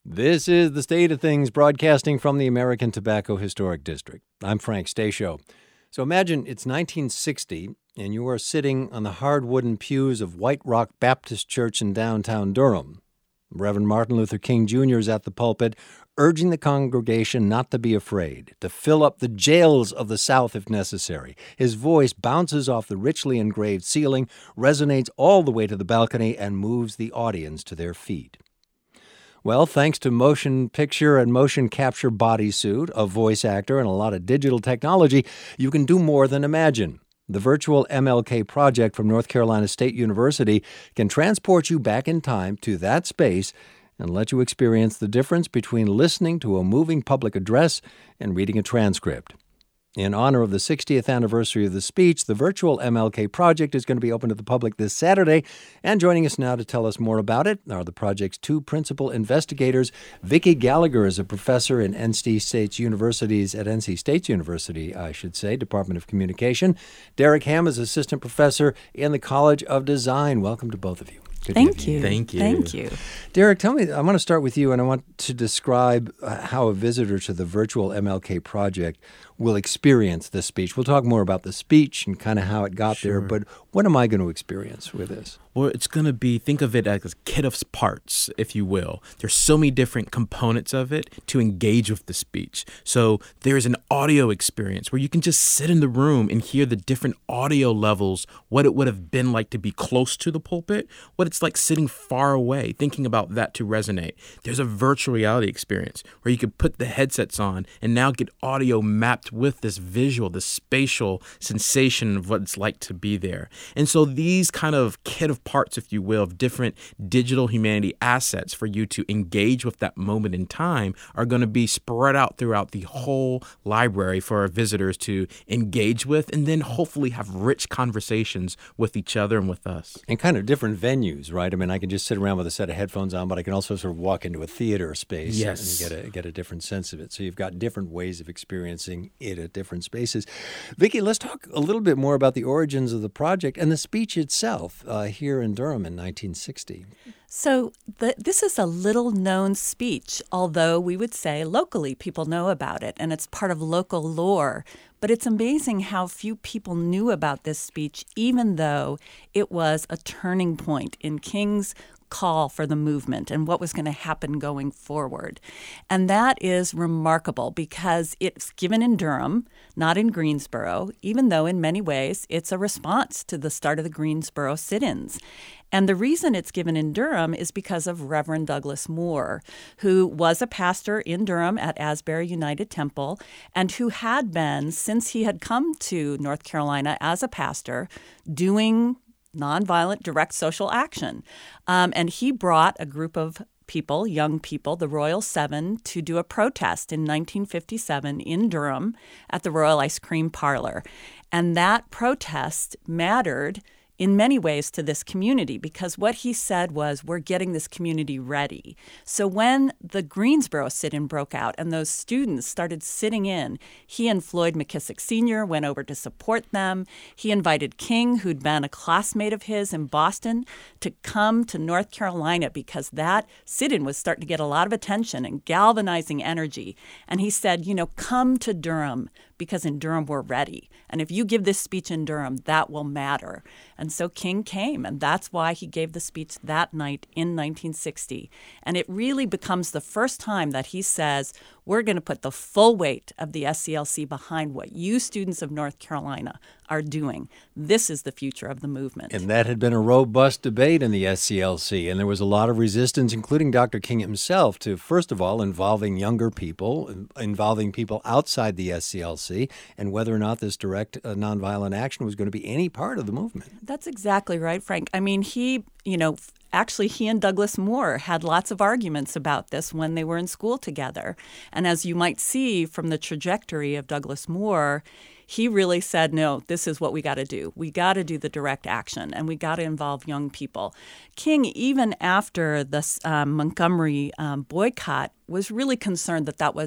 This is The State of Things, broadcasting from the American Tobacco Historic District. I'm Frank Stasio. So imagine it's 1960, and you are sitting on the hard wooden pews of White Rock Baptist Church in downtown Durham. Reverend Martin Luther King Jr. is at the pulpit, urging the congregation not to be afraid, to fill up the jails of the South if necessary. His voice bounces off the richly engraved ceiling, resonates all the way to the balcony, and moves the audience to their feet. Well, thanks to motion picture and motion capture bodysuit, a voice actor, and a lot of digital technology, you can do more than imagine. The virtual MLK project from North Carolina State University can transport you back in time to that space and let you experience the difference between listening to a moving public address and reading a transcript. In honor of the 60th anniversary of the speech, the virtual MLK project is going to be open to the public this Saturday. And joining us now to tell us more about it are the project's two principal investigators. Vicki Gallagher is a professor in NC State University, Department of Communication. Derek Ham is assistant professor in the College of Design. Welcome to both of you. Thank you. Thank you. Derek, tell me, I want to start with you, and I want to describe how a visitor to the virtual MLK project will experience this speech. We'll talk more about the speech and kind of how it got there, but what am I going to experience with this? Well, it's going to be, think of it as a kit of parts, if you will. There's so many different components of it to engage with the speech. So there's an audio experience where you can just sit in the room and hear the different audio levels, what it would have been like to be close to the pulpit, what it's like sitting far away, thinking about that to resonate. There's a virtual reality experience where you could put the headsets on and now get audio mapped with this visual, this spatial sensation of what it's like to be there. And so these kind of kit of parts, if you will, of different digital humanity assets for you to engage with that moment in time are going to be spread out throughout the whole library for our visitors to engage with and then hopefully have rich conversations with each other and with us. And kind of different venues, right? I mean, I can just sit around with a set of headphones on, but I can also sort of walk into a theater space and get a different sense of it. So you've got different ways of experiencing it at different spaces. Vicki, let's talk a little bit more about the origins of the project and the speech itself here in Durham in 1960. So this is a little-known speech, although we would say locally people know about it, and it's part of local lore. But it's amazing how few people knew about this speech, even though it was a turning point in King's call for the movement and what was going to happen going forward. And that is remarkable because it's given in Durham, not in Greensboro, even though in many ways it's a response to the start of the Greensboro sit-ins. And the reason it's given in Durham is because of Reverend Douglas Moore, who was a pastor in Durham at Asbury United Temple and who had been, since he had come to North Carolina as a pastor, doing nonviolent direct social action. And he brought a group of people, young people, the Royal Seven, to do a protest in 1957 in Durham at the Royal Ice Cream Parlor. And that protest mattered in many ways to this community because what he said was, we're getting this community ready. So when the Greensboro sit-in broke out and those students started sitting in, he and Floyd McKissick Sr. went over to support them. He invited King, who'd been a classmate of his in Boston, to come to North Carolina because that sit-in was starting to get a lot of attention and galvanizing energy. And he said, come to Durham because in Durham we're ready. And if you give this speech in Durham, that will matter. And so King came, and that's why he gave the speech that night in 1960. And it really becomes the first time that he says, we're going to put the full weight of the SCLC behind what you students of North Carolina are doing. This is the future of the movement. And that had been a robust debate in the SCLC, and there was a lot of resistance, including Dr. King himself, to, first of all, involving younger people, involving people outside the SCLC, and whether or not this direct nonviolent action was going to be any part of the movement. That's exactly right, Frank. I mean, Actually, he and Douglas Moore had lots of arguments about this when they were in school together. And as you might see from the trajectory of Douglas Moore, he really said, no, this is what we got to do. We got to do the direct action, and we got to involve young people. King, even after the Montgomery boycott, was really concerned that that was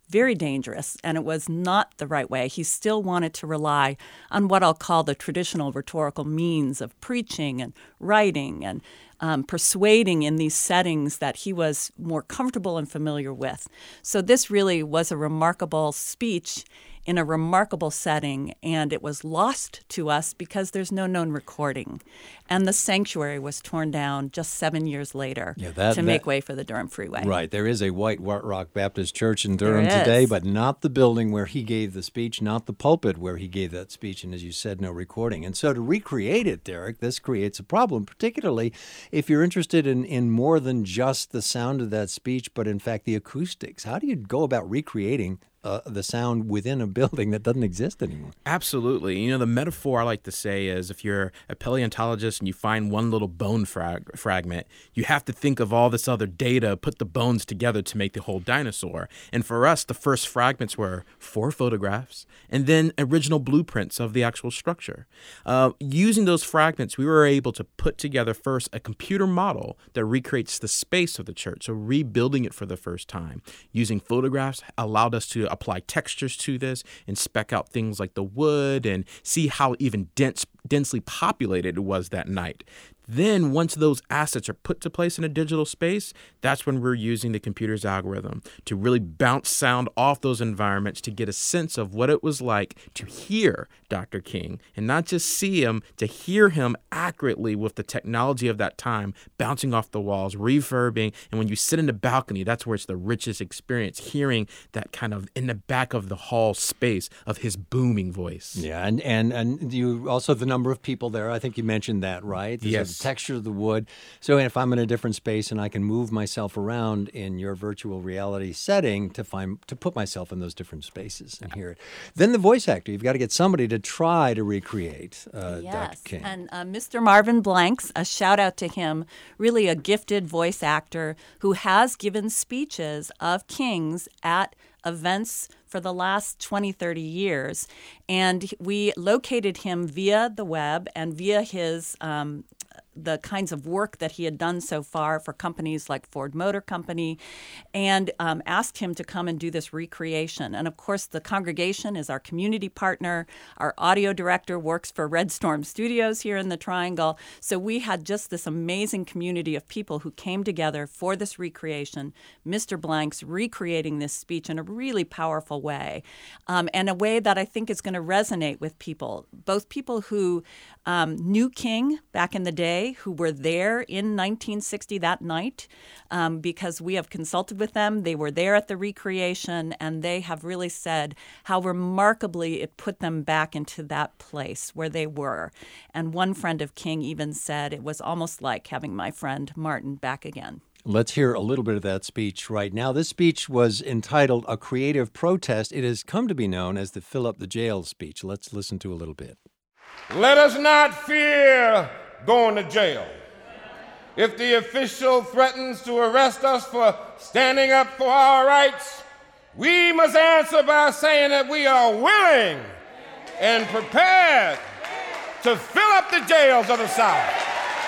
very dangerous, and it was not the right way. He still wanted to rely on what I'll call the traditional rhetorical means of preaching and writing and persuading in these settings that he was more comfortable and familiar with. So this really was a remarkable speech in a remarkable setting, and it was lost to us because there's no known recording. And the sanctuary was torn down just 7 years later to make way for the Durham Freeway. Right. There is a White Rock Baptist Church in Durham today, but not the building where he gave the speech, not the pulpit where he gave that speech, and as you said, no recording. And so to recreate it, Derek, this creates a problem, particularly if you're interested in more than just the sound of that speech, but in fact the acoustics. How do you go about recreating the sound within a building that doesn't exist anymore? Absolutely. You know, the metaphor I like to say is if you're a paleontologist and you find one little bone fragment, you have to think of all this other data, put the bones together to make the whole dinosaur. And for us, the first fragments were 4 photographs and then original blueprints of the actual structure. Using those fragments, we were able to put together first a computer model that recreates the space of the church, so rebuilding it for the first time. Using photographs allowed us to apply textures to this and spec out things like the wood and see how even densely populated it was that night. Then once those assets are put to place in a digital space, that's when we're using the computer's algorithm to really bounce sound off those environments to get a sense of what it was like to hear Dr. King and not just see him, to hear him accurately with the technology of that time, bouncing off the walls, reverbing. And when you sit in the balcony, that's where it's the richest experience, hearing that kind of in the back of the hall space of his booming voice. Yeah, and you also the number of people there, I think you mentioned that, right? Yes. The texture of the wood. So if I'm in a different space and I can move myself around in your virtual reality setting to put myself in those different spaces and hear it. Then the voice actor, you've got to get somebody to try to recreate Dr. King. And Mr. Marvin Blanks, a shout out to him, really a gifted voice actor who has given speeches of King's at events for the last 20, 30 years. And we located him via the web and via his the kinds of work that he had done so far for companies like Ford Motor Company, and asked him to come and do this recreation. And of course, the congregation is our community partner. Our audio director works for Red Storm Studios here in the Triangle. So we had just this amazing community of people who came together for this recreation. Mr. Blanks recreating this speech in a really powerful way, and a way that I think is going to resonate with people, both people who knew King back in the day, who were there in 1960 that night, because we have consulted with them. They were there at the recreation, and they have really said how remarkably it put them back into that place where they were. And one friend of King even said it was almost like having my friend Martin back again. Let's hear a little bit of that speech right now. This speech was entitled A Creative Protest. It has come to be known as the Fill Up the Jail speech. Let's listen to a little bit. Let us not fear going to jail. If the official threatens to arrest us for standing up for our rights, we must answer by saying that we are willing and prepared to fill up the jails of the South.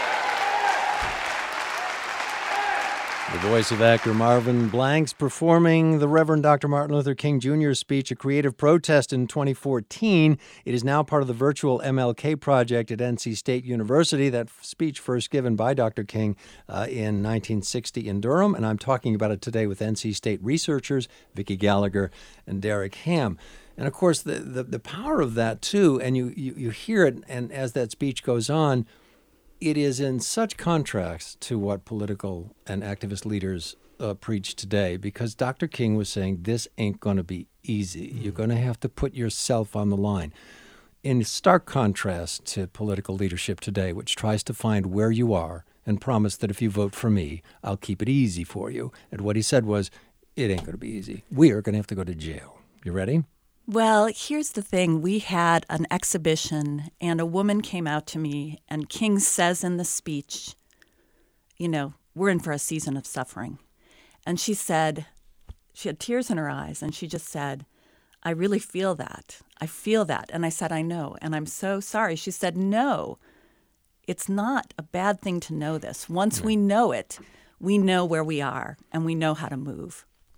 The voice of actor Marvin Blanks performing the Reverend Dr. Martin Luther King Jr.'s speech, A Creative Protest, in 2014. It is now part of the virtual MLK project at NC State University. That speech first given by Dr. King in 1960 in Durham, and I'm talking about it today with NC State researchers Vicki Gallagher and Derek Ham. And of course, the power of that too, and you hear it, and as that speech goes on, it is in such contrast to what political and activist leaders preach today, because Dr. King was saying this ain't going to be easy. Mm-hmm. You're going to have to put yourself on the line. In stark contrast to political leadership today, which tries to find where you are and promise that if you vote for me, I'll keep it easy for you. And what he said was, it ain't going to be easy. We are going to have to go to jail. You ready? Well, here's the thing. We had an exhibition, and a woman came out to me, and King says in the speech, you know, we're in for a season of suffering. And she said, she had tears in her eyes, and she just said, I really feel that. I feel that. And I said, I know, and I'm so sorry. She said, no, it's not a bad thing to know this. Once we know it, we know where we are, and we know how to move.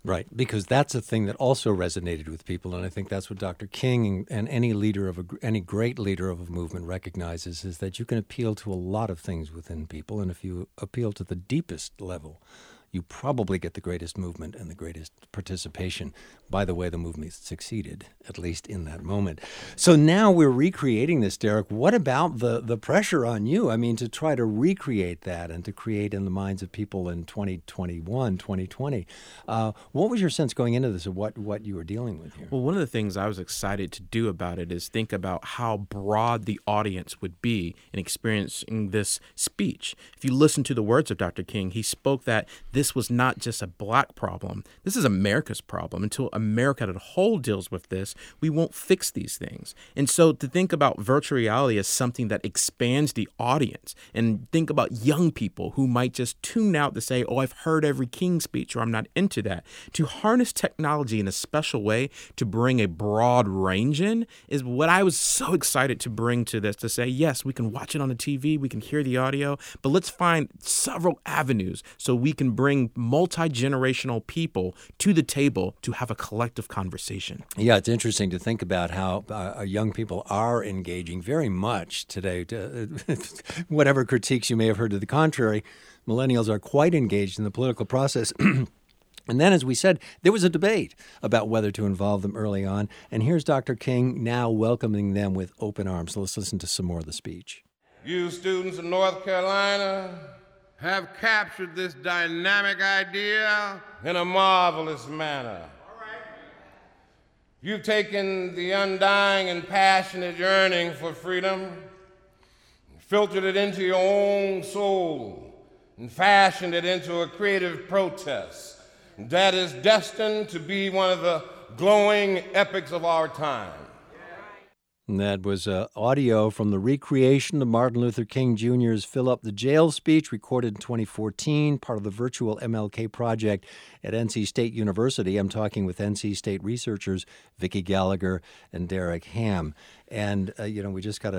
Right, because that's a thing that also resonated with people, and I think that's what Dr. King and any great leader of a movement recognizes, is that you can appeal to a lot of things within people, and if you appeal to the deepest level, you probably get the greatest movement and the greatest participation. By the way, the movement succeeded, at least in that moment. So now we're recreating this, Derek. What about the pressure on you? I mean, to try to recreate that and to create in the minds of people in 2021, 2020. What was your sense going into this of what you were dealing with here? Well, one of the things I was excited to do about it is think about how broad the audience would be in experiencing this speech. If you listen to the words of Dr. King, he spoke that this was not just a black problem. This is America's problem. Until America as a whole deals with this, we won't fix these things. And so to think about virtual reality as something that expands the audience, and think about young people who might just tune out to say, oh, I've heard every King speech, or I'm not into that. To harness technology in a special way to bring a broad range in is what I was so excited to bring to this, to say, yes, we can watch it on the TV, we can hear the audio, but let's find several avenues so we can bring multi-generational people to the table to have a collective conversation. Yeah, it's interesting to think about how young people are engaging very much today. Whatever critiques you may have heard to the contrary, millennials are quite engaged in the political process. And then, as we said, there was a debate about whether to involve them early on. And here's Dr. King now welcoming them with open arms. So let's listen to some more of the speech. You students of North Carolina have captured this dynamic idea in a marvelous manner. You've taken the undying and passionate yearning for freedom, filtered it into your own soul, and fashioned it into a creative protest that is destined to be one of the glowing epics of our time. And that was audio from the recreation of Martin Luther King Jr.'s Fill Up the Jail speech, recorded in 2014, part of the virtual MLK project at NC State University. I'm talking with NC State researchers Vicki Gallagher and Derek Ham. And, we just got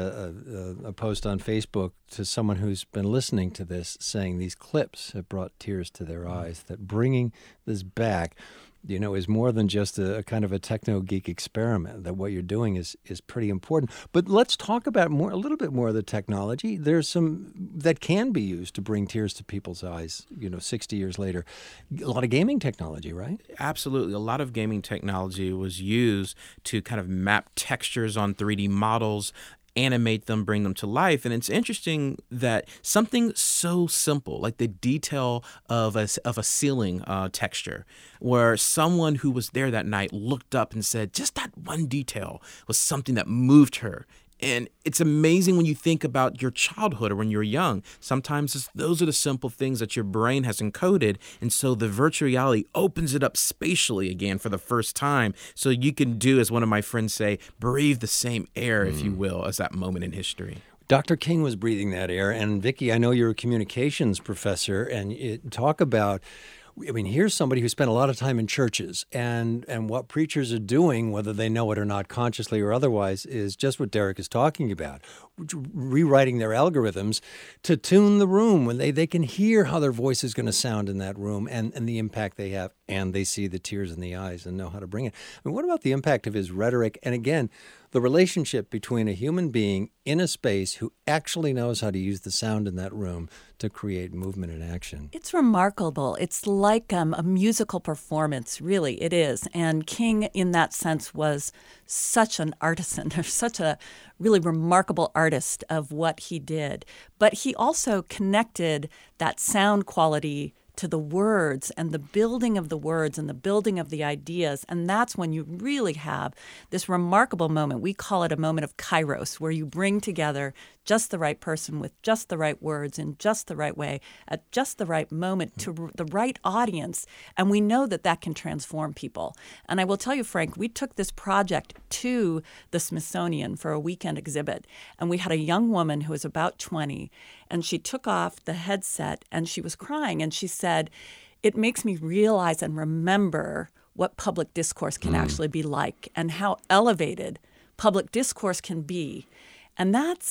a post on Facebook to someone who's been listening to this saying these clips have brought tears to their eyes, that bringing this back is more than just a kind of a techno-geek experiment, that what you're doing is pretty important. But let's talk about a little bit more of the technology. There's some that can be used to bring tears to people's eyes, 60 years later. A lot of gaming technology, right? Absolutely. A lot of gaming technology was used to kind of map textures on 3D models, animate them, bring them to life. And it's interesting that something so simple, like the detail of a ceiling texture, where someone who was there that night looked up and said, just that one detail was something that moved her. And it's amazing when you think about your childhood or when you're young. Sometimes those are the simple things that your brain has encoded. And so the virtual reality opens it up spatially again for the first time. So you can do, as one of my friends say, breathe the same air, if you will, as that moment in history. Dr. King was breathing that air. And Vicki, I know you're a communications professor, and talk about, here's somebody who spent a lot of time in churches, and what preachers are doing, whether they know it or not, consciously or otherwise, is just what Derek is talking about, rewriting their algorithms to tune the room when they can hear how their voice is going to sound in that room and the impact they have, and they see the tears in the eyes and know how to bring it. What about the impact of his rhetoric? And again, the relationship between a human being in a space who actually knows how to use the sound in that room to create movement and action. It's remarkable. It's like a musical performance, really, it is. And King, in that sense, was such an artisan, or such a really remarkable artist of what he did. But he also connected that sound quality to the words and the building of the words and the building of the ideas. And that's when you really have this remarkable moment. We call it a moment of kairos, where you bring together just the right person with just the right words in just the right way at just the right moment to the right audience. And we know that that can transform people. And I will tell you, Frank, we took this project to the Smithsonian for a weekend exhibit. And we had a young woman who was about 20, and she took off the headset and she was crying. And she said, it makes me realize and remember what public discourse can actually be like, and how elevated public discourse can be. And that's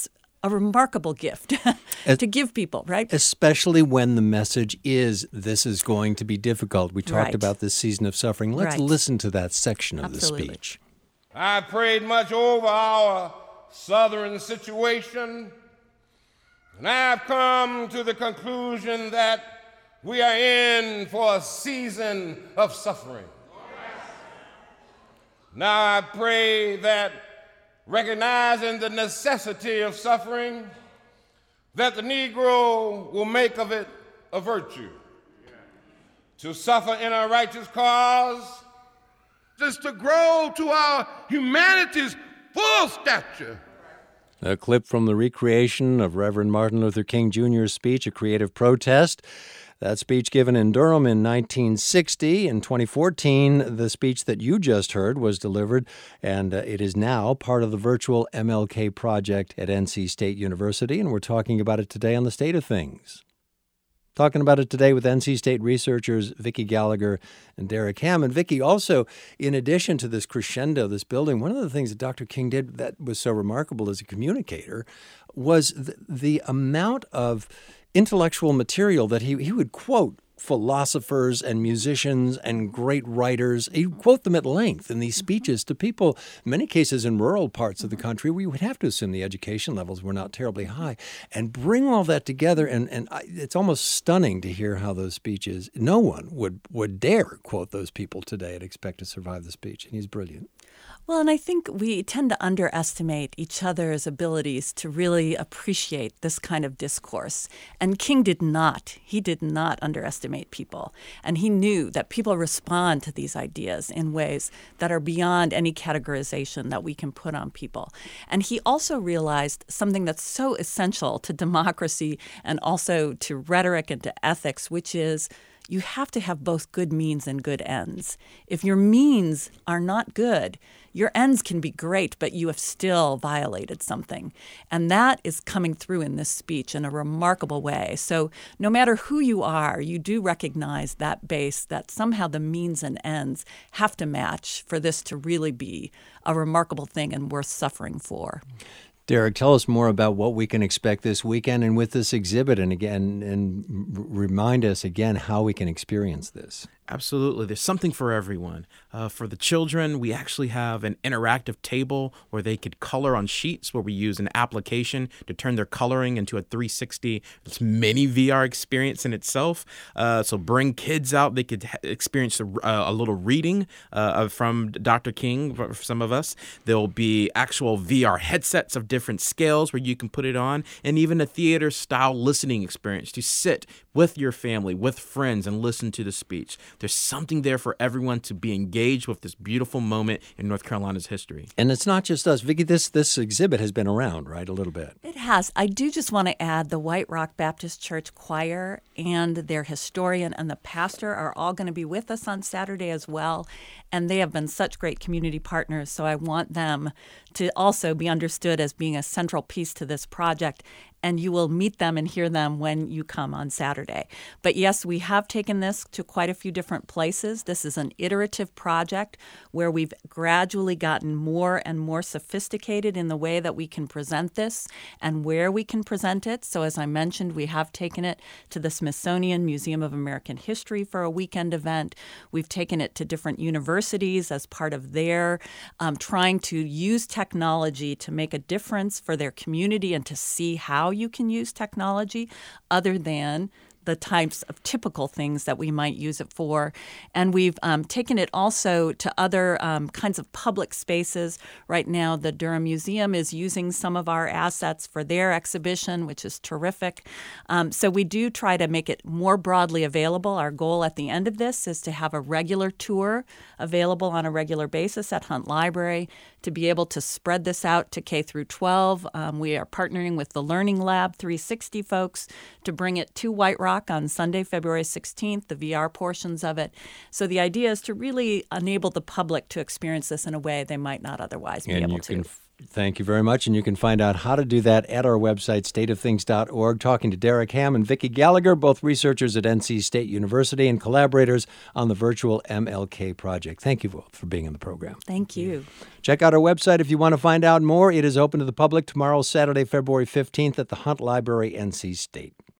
a remarkable gift to give people, right? Especially when the message is, this is going to be difficult. We talked Right. about this season of suffering. Let's Right. listen to that section of Absolutely. the speech. I prayed much over our southern situation, and I've come to the conclusion that we are in for a season of suffering. Now I pray that, recognizing the necessity of suffering, that the Negro will make of it a virtue. To suffer in a righteous cause is to grow to our humanity's full stature. A clip from the recreation of Reverend Martin Luther King Jr.'s speech, A Creative Protest. That speech given in Durham in 1960. In 2014, the speech that you just heard was delivered, and it is now part of the virtual MLK project at NC State University, and we're talking about it today on The State of Things. Talking about it today with NC State researchers Vicki Gallagher and Derek Hammond. Vicki, also, in addition to this crescendo, this building, one of the things that Dr. King did that was so remarkable as a communicator was the amount of intellectual material that he would quote philosophers and musicians and great writers. He would quote them at length in these speeches to people, in many cases in rural parts of the country, where you would have to assume the education levels were not terribly high, and bring all that together. And it's almost stunning to hear how those speeches, no one would dare quote those people today and expect to survive the speech. And he's brilliant. Well, and I think we tend to underestimate each other's abilities to really appreciate this kind of discourse. And King did not. He did not underestimate people. And he knew that people respond to these ideas in ways that are beyond any categorization that we can put on people. And he also realized something that's so essential to democracy and also to rhetoric and to ethics, which is you have to have both good means and good ends. If your means are not good, your ends can be great, but you have still violated something. And that is coming through in this speech in a remarkable way. So no matter who you are, you do recognize that base that somehow the means and ends have to match for this to really be a remarkable thing and worth suffering for. Derek, tell us more about what we can expect this weekend and with this exhibit, and again, and remind us again how we can experience this. Absolutely. There's something for everyone. For the children, we actually have an interactive table where they could color on sheets, where we use an application to turn their coloring into a 360 mini VR experience in itself. So bring kids out. They could experience a little reading from Dr. King for some of us. There'll be actual VR headsets of different scales where you can put it on, and even a theater-style listening experience to sit with your family, with friends, and listen to the speech. There's something there for everyone to be engaged with this beautiful moment in North Carolina's history. And it's not just us. Vicki, this exhibit has been around, right, a little bit? It has. I do just want to add the White Rock Baptist Church Choir and their historian and the pastor are all going to be with us on Saturday as well. And they have been such great community partners, so I want them to also be understood as being a central piece to this project. And you will meet them and hear them when you come on Saturday. But yes, we have taken this to quite a few different places. This is an iterative project where we've gradually gotten more and more sophisticated in the way that we can present this and where we can present it. So as I mentioned, we have taken it to the Smithsonian Museum of American History for a weekend event. We've taken it to different universities as part of their trying to use technology to make a difference for their community and to see how you can use technology other than the types of typical things that we might use it for. And we've taken it also to other kinds of public spaces. Right now, the Durham Museum is using some of our assets for their exhibition, which is terrific. So we do try to make it more broadly available. Our goal at the end of this is to have a regular tour available on a regular basis at Hunt Library to be able to spread this out to K through 12. We are partnering with the Learning Lab 360 folks to bring it to White Rock Rock on Sunday, February 16th, the VR portions of it. So the idea is to really enable the public to experience this in a way they might not otherwise be able to. Thank you very much. And you can find out how to do that at our website, stateofthings.org. Talking to Derek Ham and Vicki Gallagher, both researchers at NC State University and collaborators on the virtual MLK project. Thank you both for being on the program. Thank you. Check out our website if you want to find out more. It is open to the public tomorrow, Saturday, February 15th at the Hunt Library, NC State.